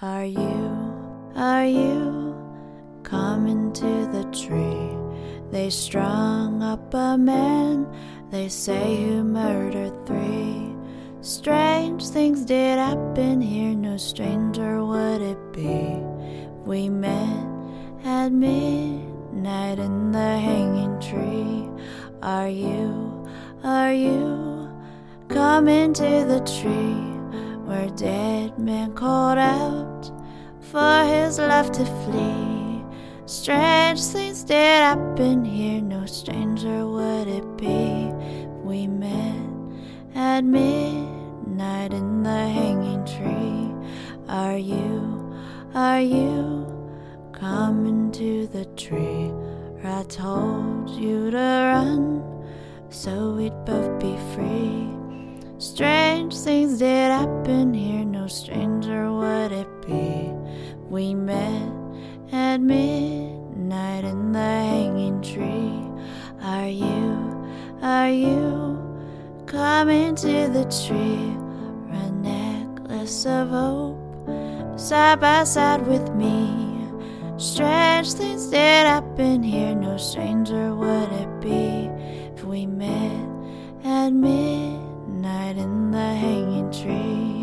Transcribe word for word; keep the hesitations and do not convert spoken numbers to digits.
Are you, are you coming to the tree? They strung up a man, they say, who murdered three. Strange things did happen here, no stranger would it be. We met at midnight in the hanging tree. Are you, are you coming to the tree where dead men called out for his life to flee? Strange things did happen here, no stranger would it be. We met at midnight in the hanging tree. Are you, are you coming to the tree where I told you to run so we'd both be free? Strange things did happen here, no stranger would it be. We met at midnight in the hanging tree. Are you, are you coming to the tree for a necklace of hope side by side with me? Strange things did happen here, no stranger would it be. If we met at midnight in the hanging tree.